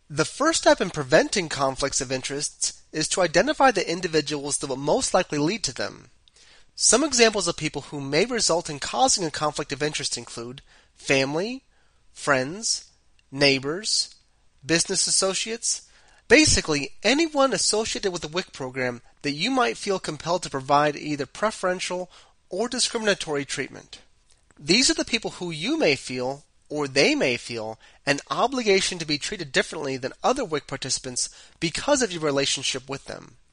The first step in preventing conflicts of interests is to identify the individuals that will most likely lead to them. Some examples of people who may result in causing a conflict of interest include family, friends, neighbors, business associates, basically anyone associated with the WIC program that you might feel compelled to provide either preferential or discriminatory treatment. These are the people who you may feel, or they may feel, an obligation to be treated differently than other WIC participants because of your relationship with them.